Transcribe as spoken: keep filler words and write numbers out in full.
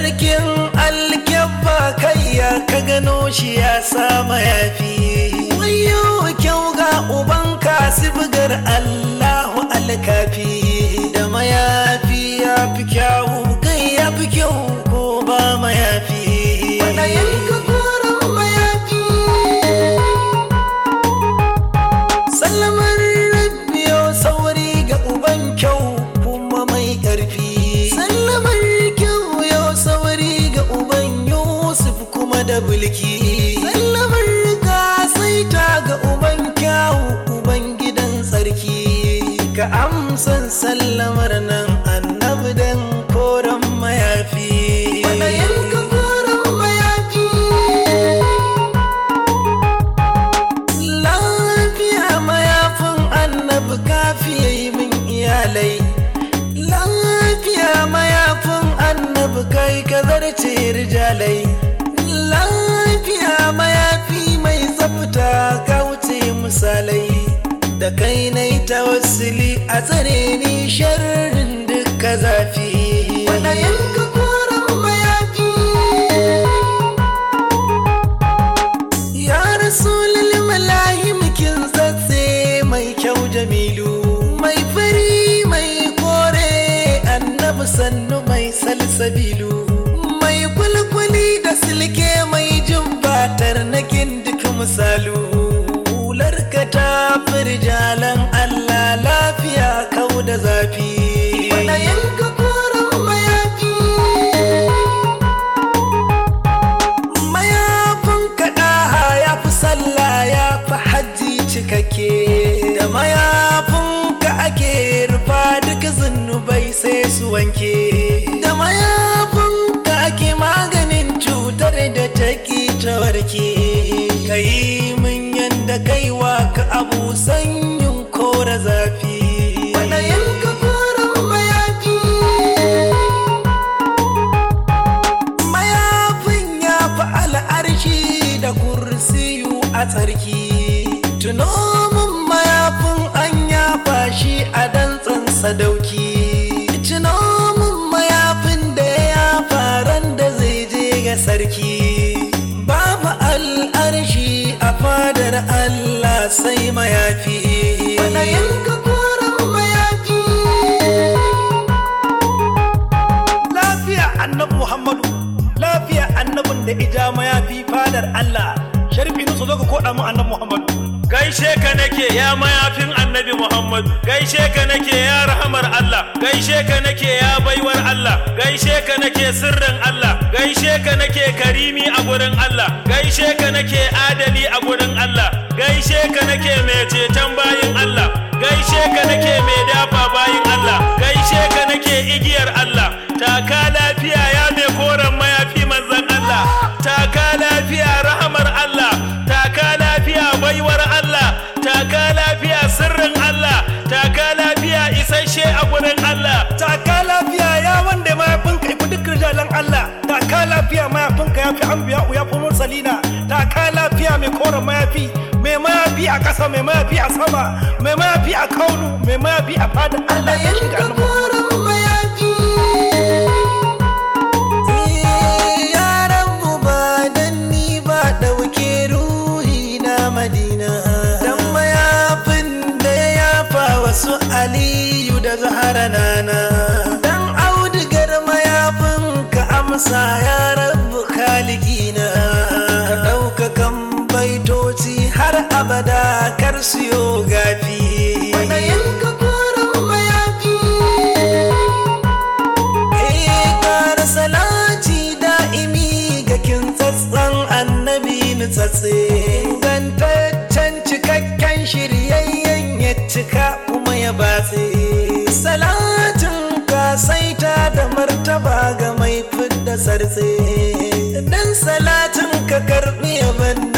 sarkin alkyabba kai ya ka gano shi ya sa mayafi wayo kyau ga uban kasi bugar Allahu alkafi da mayafi ya fi kyawu kai ya fi kyau ko ba mayafi wadayen ka koren mayafi sallamar rabbiyo sauri ga uban kyau kuma mai ƙarfi sallamar kyau yau sauri ga uban Yusuf kuma da bulki sallamar gasaita ga uban kyau uban gidan sarki ka amsan sallamar nan annabi dan koren mayafi wadayen ka koren mayafi lafiya mayafin annabi kafiye min iyalai lafiya mayafin annabi kai ka zarce rijalai lafiya mayafi mai tsafta ka wuce misalai da kai nai tawassuli a tsare ni sharrin duka zafi wadayen ka koren mayafi ya rasulul malahim kin zatse mai kyau jamilu mai fari mai kore annabi sannu mai salsabilu mai kulkuli da silke mai jumbatar nakin duk misalu hularka ta firjalan Allah lafiya kau da zafi wadayen ka koren mayafi mayafin kaɗa ya fi sallah ya fi hajji cikakke da mayafin ka ake rufa duk zunubai sai su wanke da mayafin ka ake maganin cutar da take ta warke ka yi min yanda kaiwa ka abu sanyin kora zafi wadayen ka koren mayafi mayafin ya fi al'arshi da kursiyu a tsarki tuno min mayafin an yafa shi a dantsan sadauki tuno min mayafin da ya faran da zai je ga sarki babu al'arshi a fadar Allah sai mayafi wadayen ka koren mayafi lafiya annabi Muhammadu lafiya annabin da ija mayafi fadar Allah sharfi nusu zo ka koda mu annabi Muhammadu gaishe ka nake ya mayafin annabi Muhammadu gaishe ka nake ya rahamar Allah gaishe ka nake ya baiwar Allah gaishe ka nake sirrin Allah gaishe ka nake karimi a gurin Allah gaishe ka nake adali a gurin Allah gaishe ka nake mai ceton bayin Allah gaishe ka nake mai dafa bayin Allah gaishe ka nake igiyar Allah taka lafiya ya mai koren mayafi manzon Allah taka lafiya rahamar Allah taka lafiya baiwar Allah taka lafiya sirrin Allah taka lafiya isasshe a gurin Allah taka lafiya ya wanda mayafinka ifi duk rijalan Allah taka lafiya mayafinka ya fi anbiya ya fi mursalina taka lafiya mai koren mayafi mai mayafi a ƙasa mai mayafi a sama mai mayafi a kaunu mai mayafi a fadin Allah ya shiga koren mayafi ya rabu ba dan ni ba dauke ruhi na Madina dan mayafin da ya yafa wasu Aliyu da Zahara nana dan audigar mayafin ka amsa ya rabu kalikina ka ɗaukakan baitoci har abada kar siyo gafi wadayen ka koren mayafi eh kara salati da'imi ga kin tsatsan annabi nutsatse ingantaccen cikakken shiryayyen ya cika kuma ya batse salatin ka saita da martaba ga mai fidda sartse dan salatin ka karbi yaban